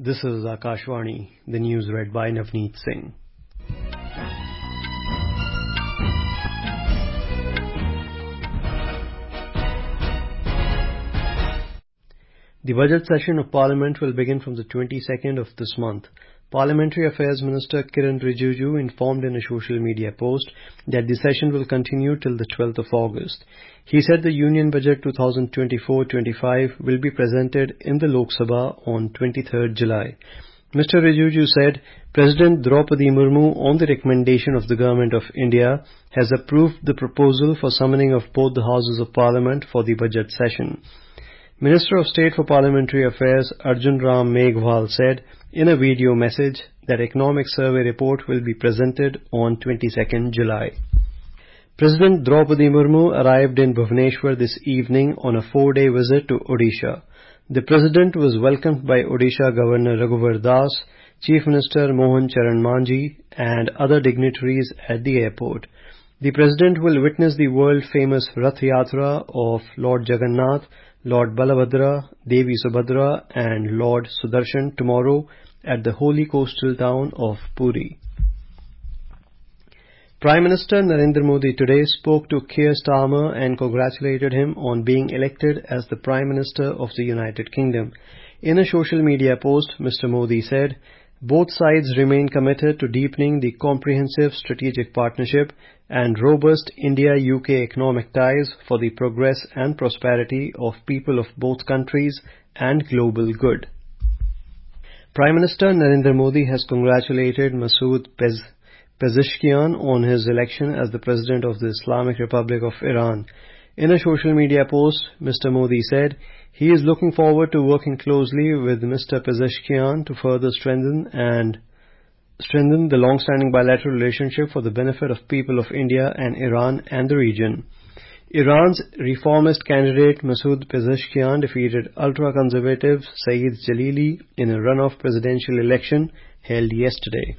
This is Akashvani, the news read by Navneet Singh. The budget session of Parliament will begin from the 22nd of this month. Parliamentary Affairs Minister Kiren Rijiju informed in a social media post that the session will continue till the 12th of August. He said the Union Budget 2024-25 will be presented in the Lok Sabha on 23rd July. Mr. Rijiju said President Draupadi Murmu, on the recommendation of the Government of India, has approved the proposal for summoning of both the Houses of Parliament for the budget session. Minister of State for Parliamentary Affairs Arjun Ram Meghwal said in a video message that Economic Survey report will be presented on 22nd July. President Draupadi Murmu arrived in Bhubaneswar this evening on a 4-day visit to Odisha. The President was welcomed by Odisha Governor Raghuvar Das, Chief Minister Mohan Charan Manji and other dignitaries at the airport. The President will witness the world-famous Rath Yatra of Lord Jagannath, Lord Balabhadra, Devi Subhadra and Lord Sudarshan tomorrow at the holy coastal town of Puri. Prime Minister Narendra Modi today spoke to Keir Starmer and congratulated him on being elected as the Prime Minister of the United Kingdom. In a social media post, Mr. Modi said, both sides remain committed to deepening the comprehensive strategic partnership and robust India-UK economic ties for the progress and prosperity of people of both countries and global good. Prime Minister Narendra Modi has congratulated Masood Pezeshkian on his election as the President of the Islamic Republic of Iran. In a social media post, Mr. Modi said he is looking forward to working closely with Mr. Pezeshkian to further strengthen the long-standing bilateral relationship for the benefit of people of India and Iran and the region. Iran's reformist candidate Masood Pezeshkian defeated ultra-conservative Saeed Jalili in a runoff presidential election held yesterday.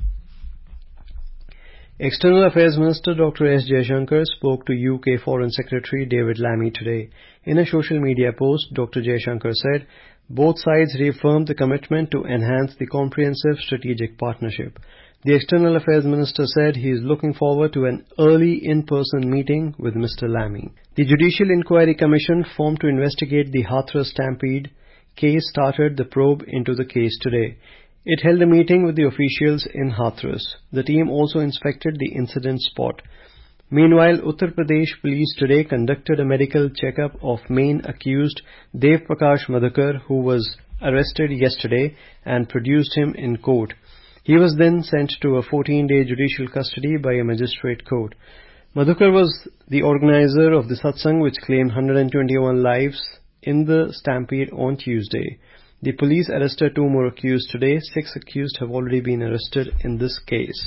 External Affairs Minister Dr. S. Jaishankar spoke to UK Foreign Secretary David Lammy today. In a social media post, Dr. Jaishankar said both sides reaffirmed the commitment to enhance the comprehensive strategic partnership. The External Affairs Minister said he is looking forward to an early in-person meeting with Mr. Lammy. The Judicial Inquiry Commission formed to investigate the Hathras Stampede case started the probe into the case today. It held a meeting with the officials in Hathras. The team also inspected the incident spot. Meanwhile, Uttar Pradesh police today conducted a medical checkup of main accused Dev Prakash Madhukar, who was arrested yesterday, and produced him in court. He was then sent to a 14-day judicial custody by a magistrate court. Madhukar was the organizer of the satsang which claimed 121 lives in the stampede on Tuesday. The police arrested 2 more accused today. 6 accused have already been arrested in this case.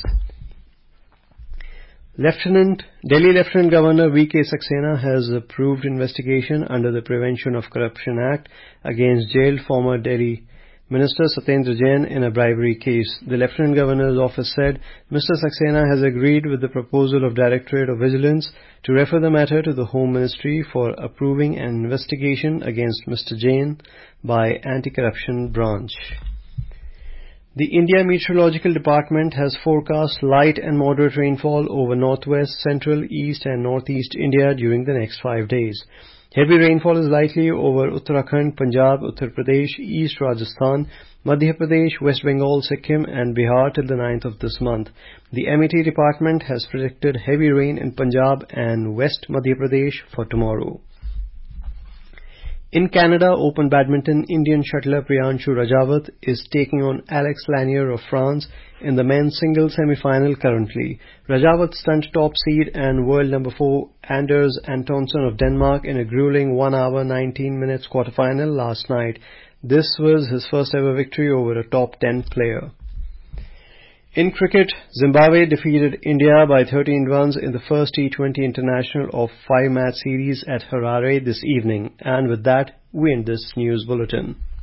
Delhi Lieutenant Governor V.K. Saxena has approved investigation under the Prevention of Corruption Act against jailed former Delhi Minister Satyendra Jain in a bribery case. The Lieutenant Governor's office said Mr. Saxena has agreed with the proposal of Directorate of Vigilance to refer the matter to the Home Ministry for approving an investigation against Mr. Jain by Anti-Corruption Branch. The India Meteorological Department has forecast light and moderate rainfall over northwest, central, east and northeast India during the next 5 days. Heavy rainfall is likely over Uttarakhand, Punjab, Uttar Pradesh, East Rajasthan, Madhya Pradesh, West Bengal, Sikkim and Bihar till the 9th of this month. The MET department has predicted heavy rain in Punjab and West Madhya Pradesh for tomorrow. In Canada Open Badminton, Indian shuttler Priyanshu Rajawat is taking on Alex Lanier of France in the men's singles semi-final currently. Rajawat stunned top seed and world number 4 Anders Antonsen of Denmark in a grueling 1 hour 19 minutes quarterfinal last night. This was his first ever victory over a top 10 player. In cricket, Zimbabwe defeated India by 13 runs in the first T20 international of 5-match series at Harare this evening. And with that, we end this news bulletin.